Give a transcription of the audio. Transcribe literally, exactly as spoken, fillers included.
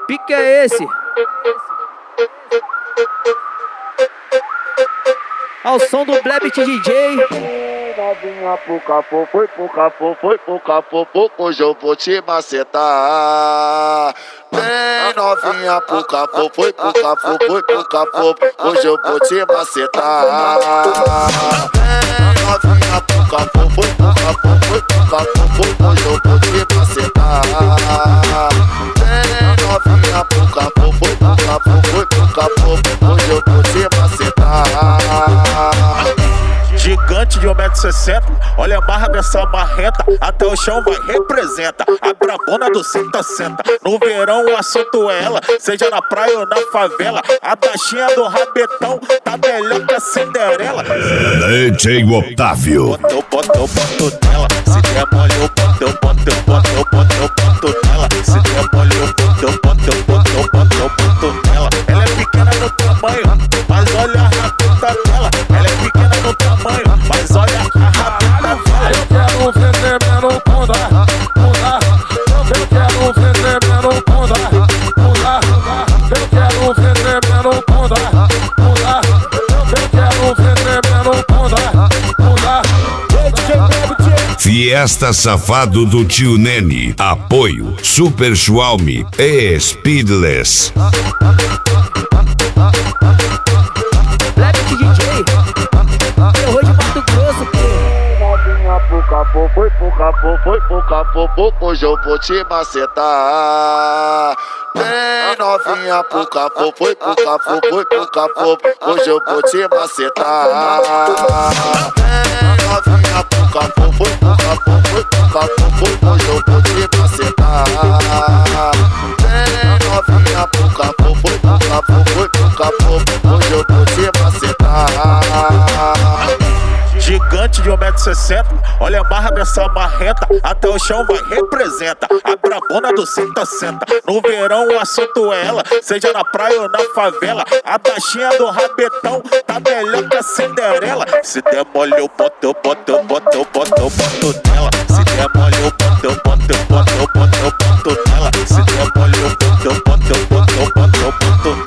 pique é esse? Ao som do Blebit D J. Novinha pro capô, foi pro capô, foi pro capô, hoje eu vou te macetar. Vem novinha pro capô, foi pro capô, foi pro capô, hoje eu vou te macetar. Vem novinha pro capô, foi pro capô, foi pro capô, hoje eu vou te macetar. Vem novinha pro capô, foi pro capô, foi pro capô, hoje eu vou te macetar. Gigante de um metro e sessenta, olha a barra dessa marreta, até o chão vai, representa. A brabona do senta senta, no verão o assunto é ela, seja na praia ou na favela. A baixinha do rabetão tá melhor que a Cinderela. D J Otávio. Bota, eu boto, eu boto nela, se der mole eu boto, eu boto, eu boto, eu boto, eu boto nela. Se der mole eu boto, eu boto, eu boto, eu boto, eu boto nela. Ela é pequena no tamanho, mas olha a rabeta dela. Ela é pequena no tamanho, mas olha a rabeta dela. Eu quero ver tremendo bunda, bunda. Eu quero ver tremendo bunda, bunda. Eu quero ver tremendo bunda, bunda. Eu quero ver tremendo bunda, bunda. Fiesta Safado do Tio Nene. Apoio Super Xiaomi e Speedless. Blebit D J. Terror de Mato Grosso, Novinha pro capô, foi pro capô, foi pro capô, hoje eu vou te macetar. Vem novinha pro capô, foi pro capô, foi pro capô, hoje eu vou te macetar. Vem novinha pro capô, foi pro capô, foi pro capô, hoje eu vou te macetar. Vem novinha pro capô, foi pro capô, foi pro capô, hoje eu vou te macetar. Gigante de um metro e sessenta, olha a barra dessa marreta, até o chão vai, representa. A brabona do senta senta, no verão o assunto é ela, seja na praia ou na favela. A baixinha do rabetão tá melhor que a Cinderela. Se der mole eu boto, eu boto, eu boto, eu boto, eu boto nela. Se der mole eu boto, eu boto, eu boto, eu boto, eu boto nela. Se der mole eu boto, eu boto, eu boto, eu boto, eu boto